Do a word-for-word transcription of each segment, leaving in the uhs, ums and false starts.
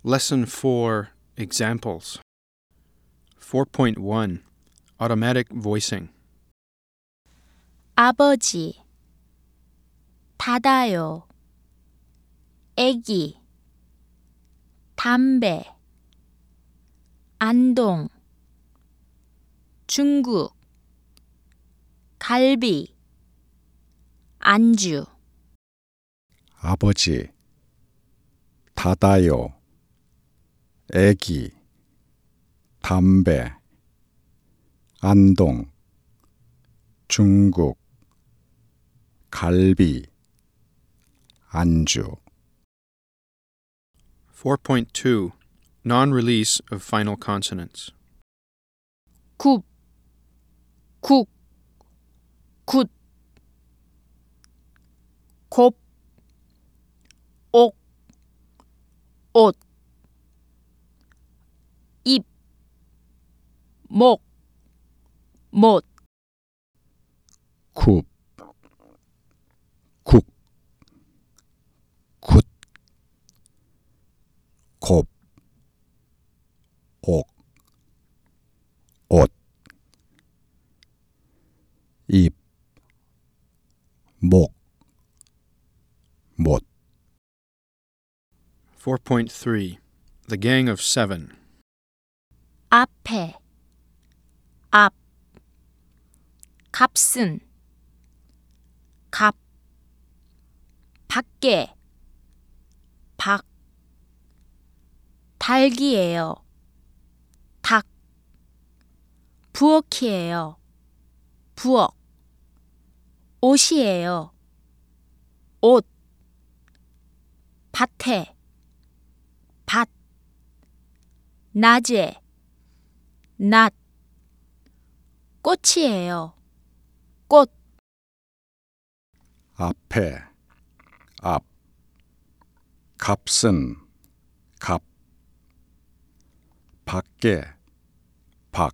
Lesson four, Examples. four point one, Automatic Voicing. 아버지, 닫아요. 애기, 담배, 안동, 중국, 갈비, 안주. 아버지, 닫아요. 애기, 담배, 안동, 중국, 갈비, 안주. four point two, Non-release of final consonants. 굽, 국, 굿, 곱, 옥, 옷, 입, 목, 못, 굽, 국, 굿, 곱, 옥, 옷, 입, 목, 못. four point three, The Gang of Seven. 앞에, 앞, 값은, 갑, 밖에, 박, 닭이에요, 닭, 부엌이에요, 부엌, 옷이에요, 옷, 밭에, 밭, 낮에, 낮, 꽃이에요, 꽃. 앞에, 앞, 값은, 갑, 밖에, 박,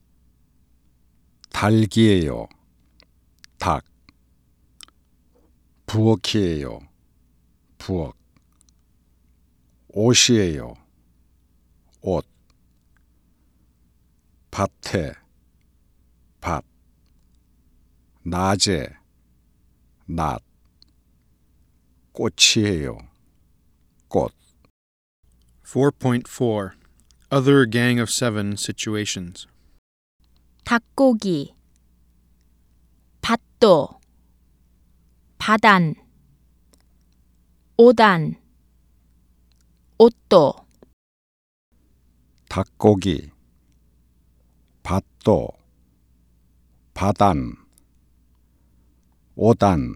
닭이에요, 닭, 부엌이에요, 부엌, 옷이에요, 옷, 밭에, 밭, 낮에, 낮, 꽃이에요, 꽃. four point four, Other Gang of Seven situations. 닭고기, 밭도, 바단, 오단, 옷도, 닭고기, 밭도, 바단, 오단,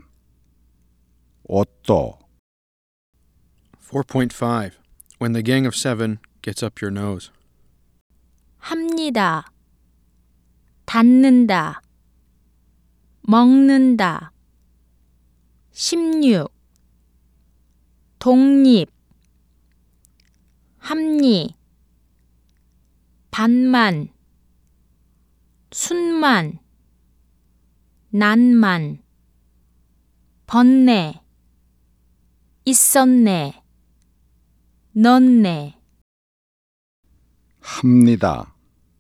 옷도. four point five, When the Gang of Seven gets up your nose. 합니다, 닫는다, 먹는다, 십육, 독립, 합리, 반만, 순만, 난만, 번네, 있었네, 넣네. 합니다,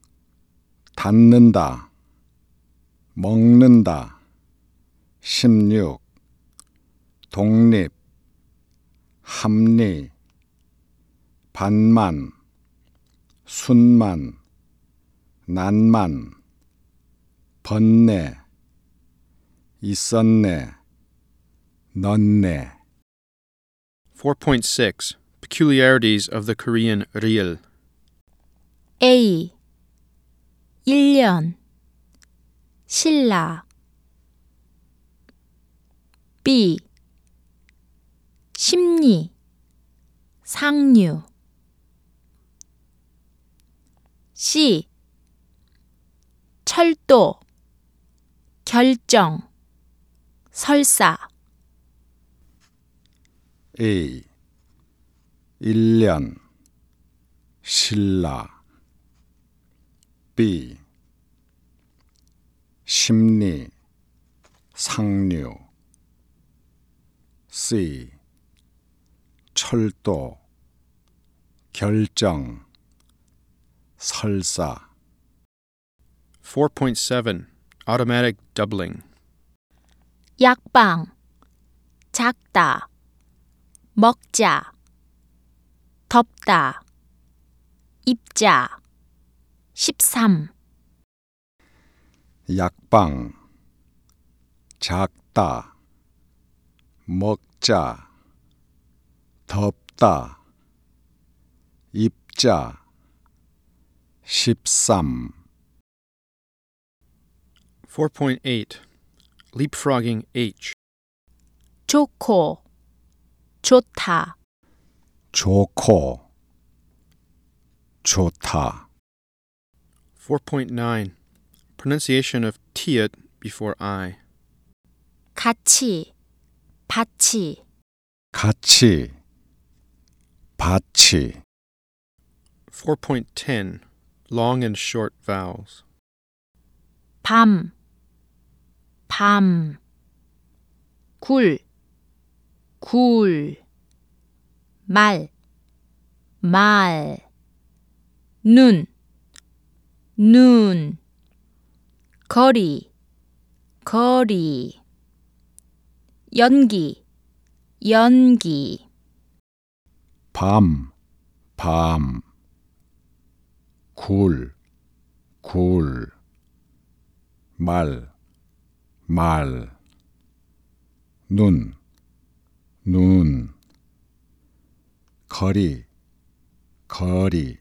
닫는다, 먹는다, 십육, 독립, 합리, 반만, 순만, 난만, 번네, 있었네, 넣네. four point six, Peculiarities of the Korean ryul. A. 일 년 신라 B. 심리 상류 C. 철도 결정 설사 A. 일 년 신라 B. 심리 상류 C. 철도 결정, 설사. four point seven. Automatic doubling. 약방, 작다, 먹자, 덥다, 입자, 십삼. 약방, 작다, 먹자, 덥다, 입자, 십삼. four point eight. Leapfrogging H. 좋고, 좋다, 좋고, 좋다. four point nine. Pronunciation of tiat before I. 같이, 같이, 같이, 같이. four point ten. Long and short vowels. 밤, 밤, 굴, 굴, 말, 말, 눈, 눈, 거리, 거리, 연기, 연기, 밤, 밤. 굴, 굴. 말, 말. 눈, 눈. 거리, 거리.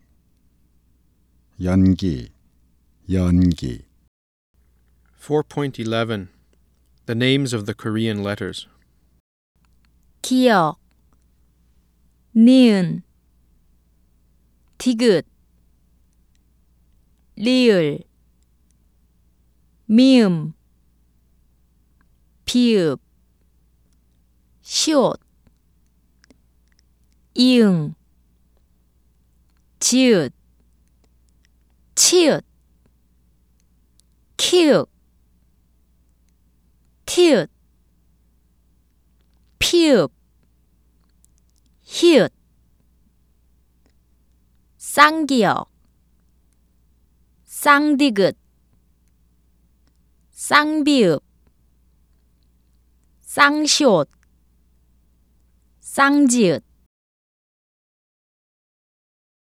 연기, 연기. four point eleven. The names of the Korean letters. 기억, 니은, 디귿, 리을, 미음, 비읍, 시옷, 이응, 지읒, 치읓, 키읔, 티읕, 피읍, 히읗, 쌍기역, 쌍디귿, 쌍비읍, 쌍시옷, 쌍지읒.